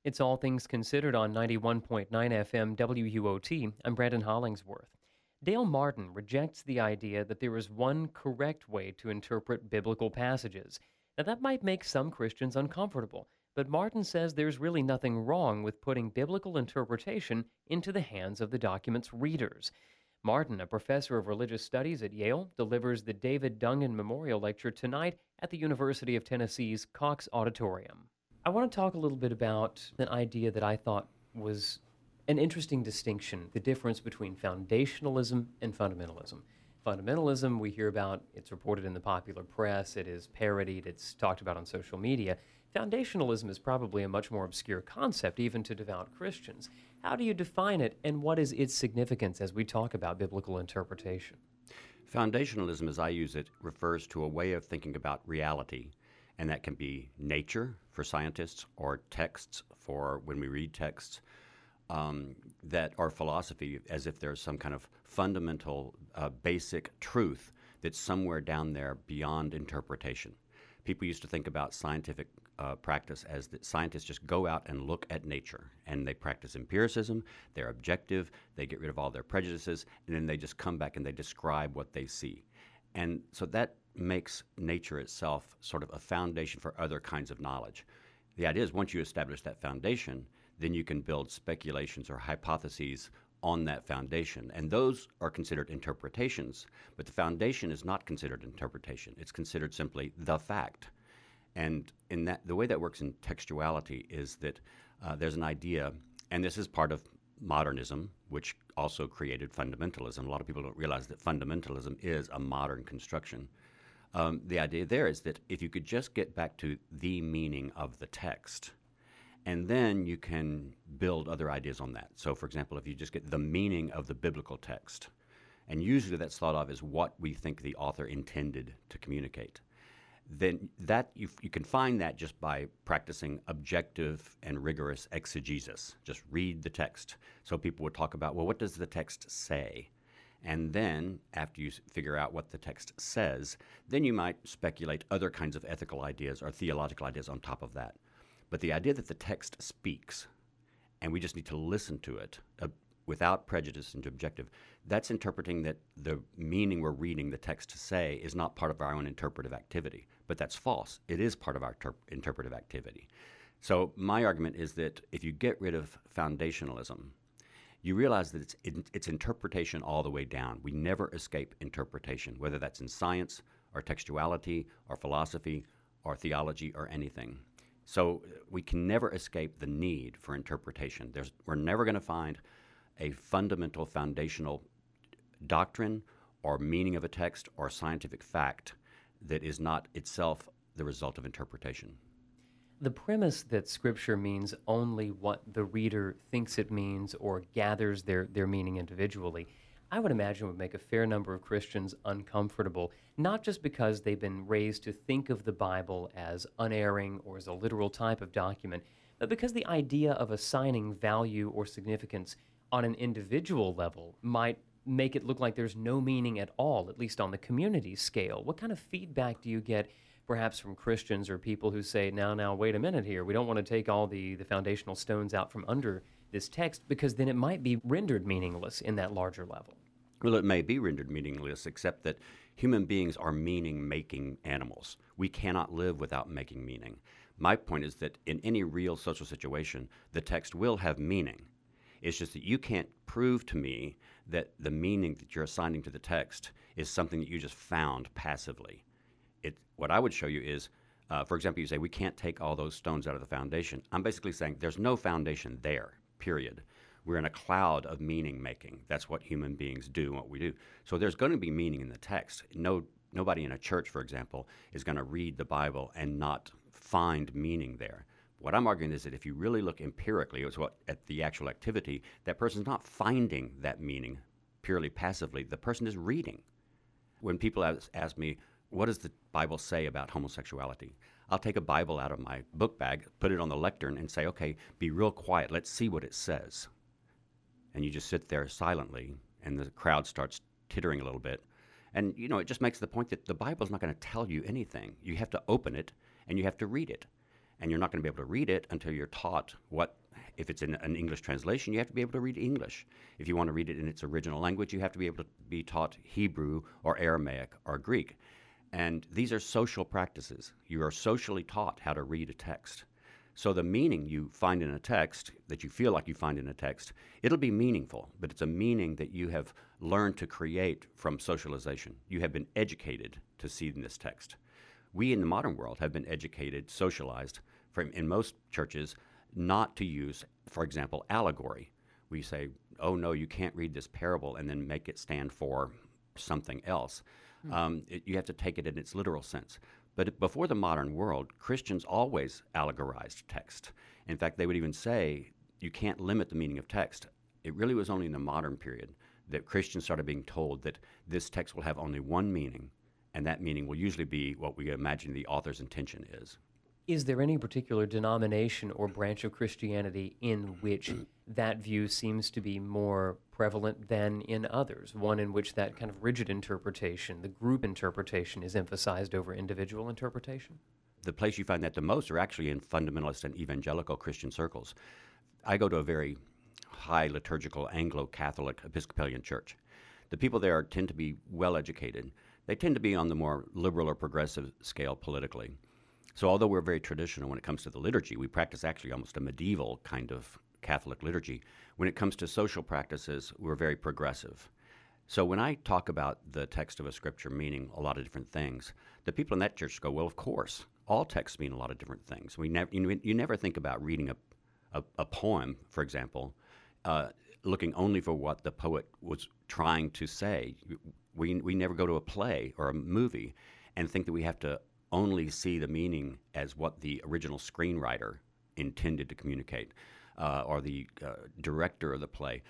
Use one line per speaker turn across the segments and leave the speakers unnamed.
It's All Things Considered on 91.9 FM WUOT. I'm Brandon Hollingsworth. Dale Martin rejects the idea that there is one correct way to interpret biblical passages. Now, that might make some Christians uncomfortable, but Martin says there's really nothing wrong with putting biblical interpretation into the hands of the document's readers. Martin, a professor of religious studies at Yale, delivers the David Dungan Memorial Lecture tonight at the University of Tennessee's Cox Auditorium. I want to talk a little bit about an idea that I thought was an interesting distinction, the difference between foundationalism and fundamentalism. Fundamentalism, we hear about, it's reported in the popular press, it is parodied, it's talked about on social media. Foundationalism is probably a much more obscure concept, even to devout Christians. How do you define it, and what is its significance as we talk about biblical interpretation?
Foundationalism, as I use it, refers to a way of thinking about reality, and that can be nature for scientists or texts for when we read texts, that are philosophy, as if there's some kind of fundamental, basic truth that's somewhere down there beyond interpretation. People used to think about scientific practice as that scientists just go out and look at nature, and they practice empiricism, they're objective, they get rid of all their prejudices, and then they just come back and they describe what they see. And so that makes nature itself sort of a foundation for other kinds of knowledge. The idea is once you establish that foundation, then you can build speculations or hypotheses on that foundation. And those are considered interpretations, but the foundation is not considered interpretation. It's considered simply the fact. And in that, the way that works in textuality is that there's an idea, and this is part of modernism, which also created fundamentalism. A lot of people don't realize that fundamentalism is a modern construction. The idea there is that if you could just get back to the meaning of the text, and then you can build other ideas on that. So, for example, if you just get the meaning of the biblical text, and usually that's thought of as what we think the author intended to communicate, then that you can find that just by practicing objective and rigorous exegesis. Just read the text. So people would talk about, well, what does the text say? And then, after you figure out what the text says, then you might speculate other kinds of ethical ideas or theological ideas on top of that. But the idea that the text speaks, and we just need to listen to it without prejudice and objective, that's interpreting that the meaning we're reading the text to say is not part of our own interpretive activity. But that's false. It is part of our interpretive activity. So my argument is that if you get rid of foundationalism, you realize that it's interpretation all the way down. We never escape interpretation, whether that's in science or textuality or philosophy or theology or anything. So we can never escape the need for interpretation. We're never going to find a fundamental foundational doctrine or meaning of a text or scientific fact that is not itself the result of interpretation.
The premise that Scripture means only what the reader thinks it means or gathers their meaning individually, I would imagine would make a fair number of Christians uncomfortable, not just because they've been raised to think of the Bible as unerring or as a literal type of document, but because the idea of assigning value or significance on an individual level might make it look like there's no meaning at all, at least on the community scale. What kind of feedback do you get perhaps from Christians or people who say, now, wait a minute here, we don't want to take all the foundational stones out from under this text because then it might be rendered meaningless in that larger level?
Well, it may be rendered meaningless, except that human beings are meaning-making animals. We cannot live without making meaning. My point is that in any real social situation, the text will have meaning. It's just that you can't prove to me that the meaning that you're assigning to the text is something that you just found passively. What I would show you is, for example, you say, we can't take all those stones out of the foundation. I'm basically saying there's no foundation there, period. We're in a cloud of meaning making. That's what human beings do and what we do. So there's going to be meaning in the text. Nobody in a church, for example, is going to read the Bible and not find meaning there. What I'm arguing is that if you really look empirically at the actual activity, that person's not finding that meaning purely passively. The person is reading. When people ask me, what does the Bible say about homosexuality? I'll take a Bible out of my book bag, put it on the lectern, and say, okay, be real quiet. Let's see what it says. And you just sit there silently, and the crowd starts tittering a little bit. And, it just makes the point that the Bible's not going to tell you anything. You have to open it, and you have to read it. and you're not going to be able to read it until you're taught what. If it's in an English translation, you have to be able to read English. If you want to read it in its original language, you have to be able to be taught Hebrew or Aramaic or Greek. And these are social practices. You are socially taught how to read a text. So the meaning you find in a text, that you feel like you find in a text, it'll be meaningful, but it's a meaning that you have learned to create from socialization. You have been educated to see in this text. We in the modern world have been educated, socialized, in most churches, not to use, for example, allegory. We say, oh no, you can't read this parable and then make it stand for something else. You have to take it in its literal sense. But before the modern world, Christians always allegorized text. In fact, they would even say you can't limit the meaning of text. It really was only in the modern period that Christians started being told that this text will have only one meaning, and that meaning will usually be what we imagine the author's intention is.
Is there any particular denomination or branch of Christianity in which that view seems to be more prevalent than in others? One in which that kind of rigid interpretation, the group interpretation, is emphasized over individual interpretation?
The place you find that the most are actually in fundamentalist and evangelical Christian circles. I go to a very high liturgical Anglo-Catholic Episcopalian church. The people there tend to be well-educated. They tend to be on the more liberal or progressive scale politically. So although we're very traditional when it comes to the liturgy, we practice actually almost a medieval kind of Catholic liturgy. When it comes to social practices, we're very progressive. So when I talk about the text of a scripture meaning a lot of different things, the people in that church go, well, of course, all texts mean a lot of different things. You never think about reading a poem, for example, looking only for what the poet was trying to say. We never go to a play or a movie and think that we have to only see the meaning as what the original screenwriter intended to communicate, or the director of the play.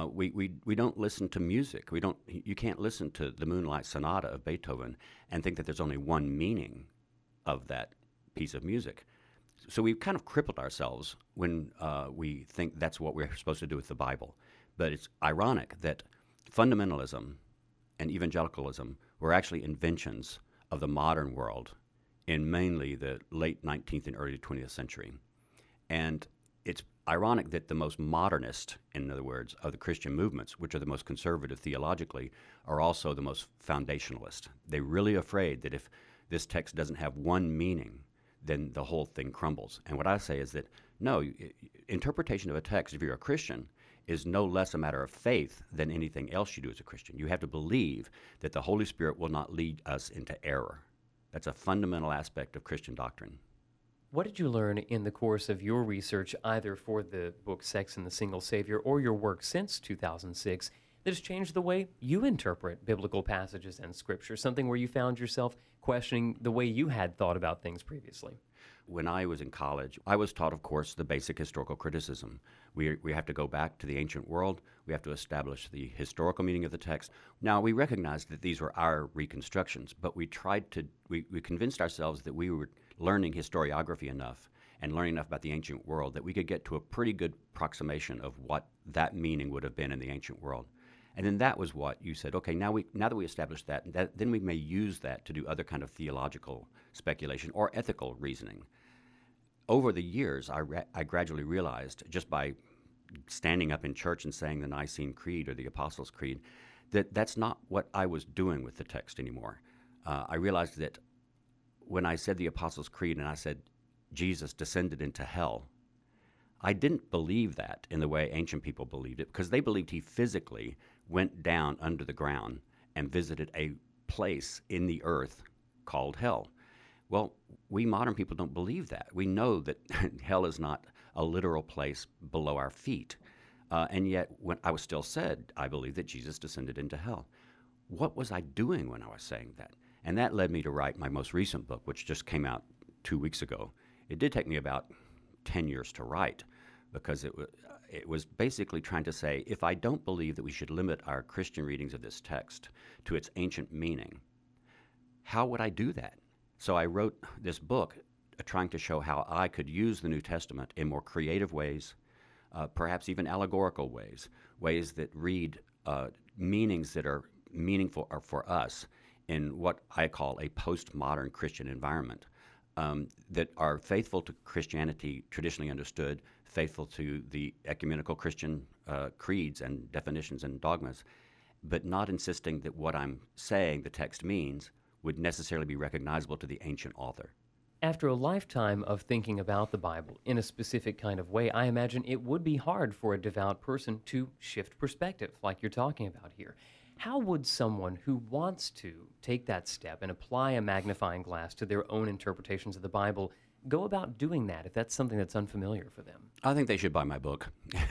We don't listen to music. You can't listen to the Moonlight Sonata of Beethoven and think that there's only one meaning of that piece of music. So we've kind of crippled ourselves when we think that's what we're supposed to do with the Bible. But it's ironic that fundamentalism and evangelicalism were actually inventions of the modern world in mainly the late 19th and early 20th century. And it's ironic that the most modernist, in other words, of the Christian movements, which are the most conservative theologically, are also the most foundationalist. They're really afraid that if this text doesn't have one meaning, then the whole thing crumbles. And what I say is that, no, interpretation of a text, if you're a Christian, is no less a matter of faith than anything else you do as a Christian. You have to believe that the Holy Spirit will not lead us into error. That's a fundamental aspect of Christian doctrine.
What did you learn in the course of your research, either for the book Sex and the Single Savior or your work since 2006, that has changed the way you interpret biblical passages and Scripture, something where you found yourself questioning the way you had thought about things previously?
When I was in college, I was taught, of course, the basic historical criticism. We have to go back to the ancient world. We have to establish the historical meaning of the text. Now, we recognized that these were our reconstructions, but we convinced ourselves that we were learning historiography enough and learning enough about the ancient world that we could get to a pretty good approximation of what that meaning would have been in the ancient world. And then that was what you said, okay, now that we established that, then we may use that to do other kind of theological speculation or ethical reasoning. Over the years, I gradually realized, just by standing up in church and saying the Nicene Creed or the Apostles' Creed, that that's not what I was doing with the text anymore. I realized that when I said the Apostles' Creed and I said Jesus descended into hell, I didn't believe that in the way ancient people believed it, because they believed he physically went down under the ground and visited a place in the earth called hell. Well, we modern people don't believe that. We know that hell is not a literal place below our feet. And yet, when I was still said, I believe that Jesus descended into hell. What was I doing when I was saying that? And that led me to write my most recent book, which just came out 2 weeks ago. It did take me about 10 years to write, because it was basically trying to say, if I don't believe that we should limit our Christian readings of this text to its ancient meaning, how would I do that? So I wrote this book trying to show how I could use the New Testament in more creative ways, perhaps even allegorical ways that read meanings that are meaningful for us in what I call a postmodern Christian environment. that are faithful to Christianity traditionally understood, faithful to the ecumenical Christian creeds and definitions and dogmas, but not insisting that what I'm saying the text means would necessarily be recognizable to the ancient author.
After a lifetime of thinking about the Bible in a specific kind of way, I imagine it would be hard for a devout person to shift perspective, like you're talking about here. How would someone who wants to take that step and apply a magnifying glass to their own interpretations of the Bible go about doing that if that's something that's unfamiliar for them?
I think they should buy my book.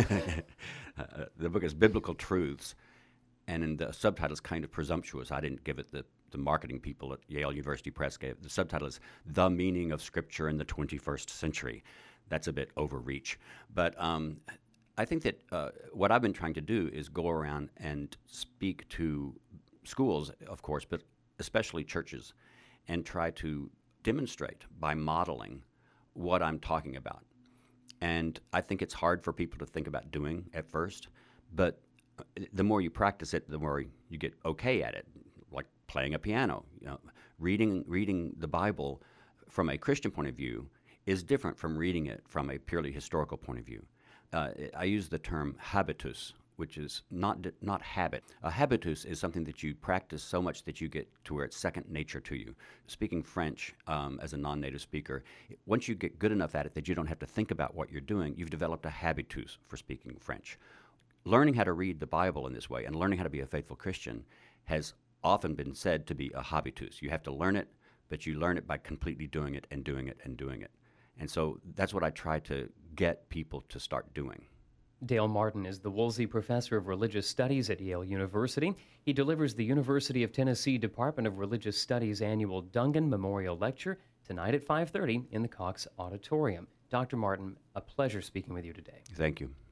The book is Biblical Truths, and in the subtitle is kind of presumptuous. I didn't give it the marketing people at Yale University Press gave. The subtitle is The Meaning of Scripture in the 21st Century. That's a bit overreach. But I think that what I've been trying to do is go around and speak to schools, of course, but especially churches, and try to demonstrate by modeling what I'm talking about. And I think it's hard for people to think about doing at first, but the more you practice it, the more you get okay at it, like playing a piano. Reading the Bible from a Christian point of view is different from reading it from a purely historical point of view. I use the term habitus, which is not habit. A habitus is something that you practice so much that you get to where it's second nature to you. Speaking French as a non-native speaker, once you get good enough at it that you don't have to think about what you're doing, you've developed a habitus for speaking French. Learning how to read the Bible in this way and learning how to be a faithful Christian has often been said to be a habitus. You have to learn it, but you learn it by completely doing it and doing it and doing it. And so that's what I try to get people to start doing.
Dale Martin is the Woolsey Professor of Religious Studies at Yale University. He delivers the University of Tennessee Department of Religious Studies annual Dungan Memorial Lecture tonight at 5:30 in the Cox Auditorium. Dr. Martin, a pleasure speaking with you today.
Thank you.